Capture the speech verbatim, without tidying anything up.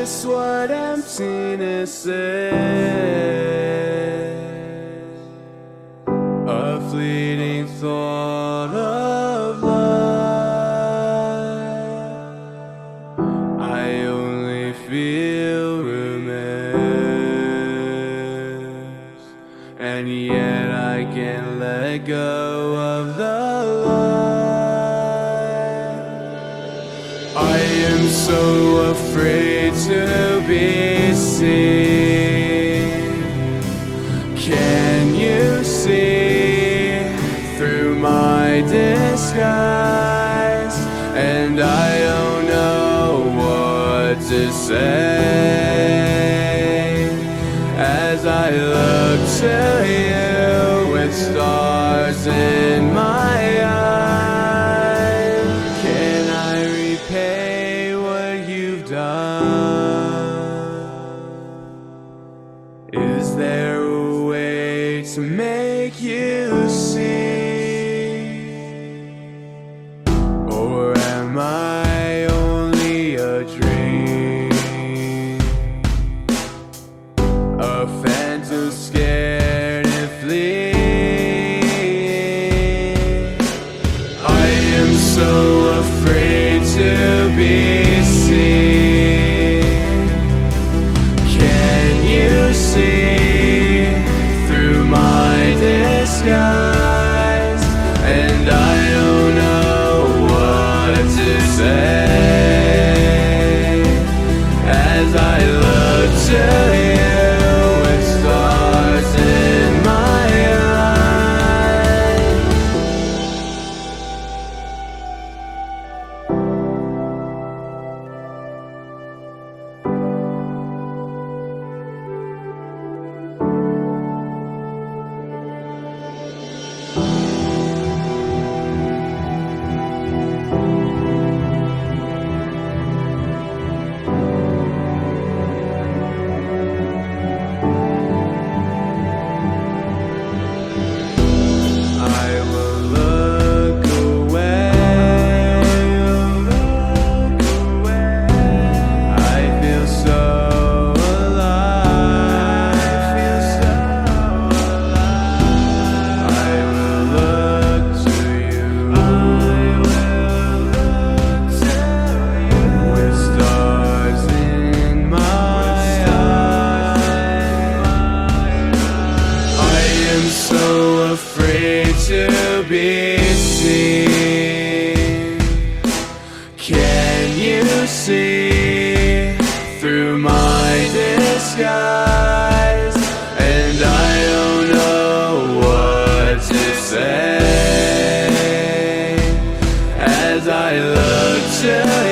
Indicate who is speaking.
Speaker 1: just what emptiness is, a fleeting thought of life. I only feel remains, and yet I can't let go of the light. I am so afraid to be seen. Can you see through my disguise? And I don't know what to say as I look to you with stars in my eyes. Can I repay what you've done? Is there a way to make you see? Or am I only a dream, a phantom scared and fleeing? I am so afraid to be seen. Can you see through my disguise? And I don't know what to say as I look to you with stars in my eyes. I will look away, look away. I feel so alive, I feel so alive. I will look to you, I will look to you with stars in my eyes. I am so afraid to be seen. Can you see through my disguise? And I don't know what to say as I look to